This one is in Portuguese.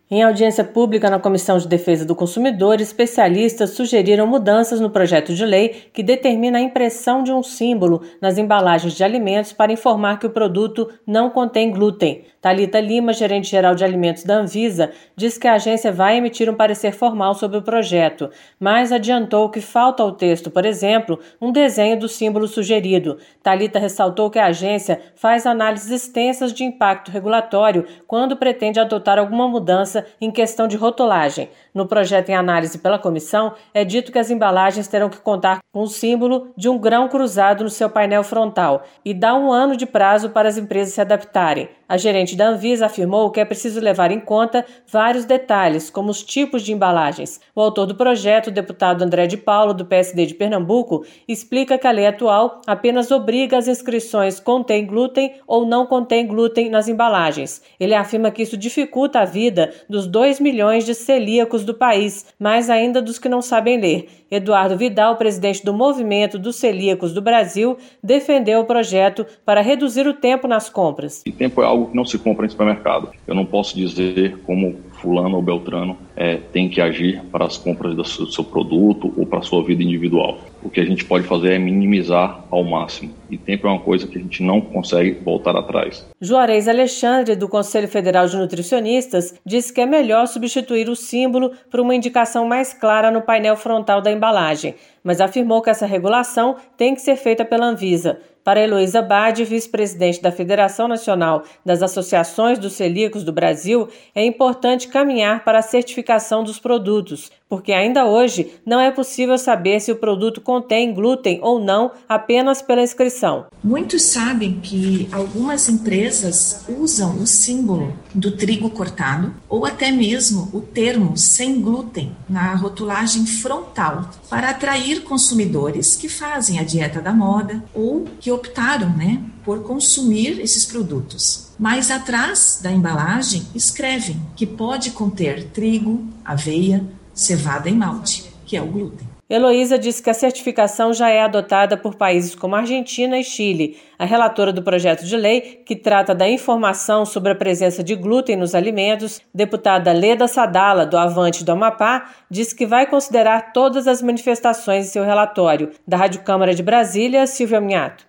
Em audiência pública na Comissão de Defesa do Consumidor, especialistas sugeriram mudanças no projeto de lei que determina a impressão de um símbolo nas embalagens de alimentos para informar que o produto não contém glúten. Thalita Lima, gerente-geral de alimentos da Anvisa, diz que a agência vai emitir um parecer formal sobre o projeto, mas adiantou que falta ao texto, por exemplo, um desenho do símbolo sugerido. Thalita ressaltou que a agência faz análises extensas de impacto regulatório quando pretende adotar alguma mudança em questão de rotulagem. No projeto em análise pela comissão, é dito que as embalagens terão que contar com o símbolo de um grão cruzado no seu painel frontal e dá 1 ano de prazo para as empresas se adaptarem. A gerente da Anvisa afirmou que é preciso levar em conta vários detalhes, como os tipos de embalagens. O autor do projeto, o deputado André de Paulo, do PSD de Pernambuco, explica que a lei atual apenas obriga as inscrições contém glúten ou não contém glúten nas embalagens. Ele afirma que isso dificulta a vida dos 2 milhões de celíacos do país, mais ainda dos que não sabem ler. Eduardo Vidal, presidente do Movimento dos Celíacos do Brasil, defendeu o projeto para reduzir o tempo nas compras. E tempo é algo que não se compra em supermercado. Eu não posso dizer como fulano ou beltrano tem que agir para as compras do seu produto ou para a sua vida individual. O que a gente pode fazer é minimizar ao máximo. E tempo é uma coisa que a gente não consegue voltar atrás. Juarez Alexandre, do Conselho Federal de Nutricionistas, disse que é melhor substituir o símbolo por uma indicação mais clara no painel frontal da embalagem, mas afirmou que essa regulação tem que ser feita pela Anvisa. Para Heloísa Bade, vice-presidente da Federação Nacional das Associações dos Celíacos do Brasil, é importante caminhar para a certificação dos produtos, porque ainda hoje não é possível saber se o produto contém glúten ou não apenas pela inscrição. Muitos sabem que algumas empresas usam o símbolo do trigo cortado ou até mesmo o termo sem glúten na rotulagem frontal para atrair consumidores que fazem a dieta da moda ou que optaram, por consumir esses produtos. Mas atrás da embalagem escrevem que pode conter trigo, aveia, cevada e malte, que é o glúten. Heloísa disse que a certificação já é adotada por países como Argentina e Chile. A relatora do projeto de lei, que trata da informação sobre a presença de glúten nos alimentos, deputada Leda Sadala, do Avante do Amapá, disse que vai considerar todas as manifestações em seu relatório. Da Rádio Câmara de Brasília, Silvia Minhato.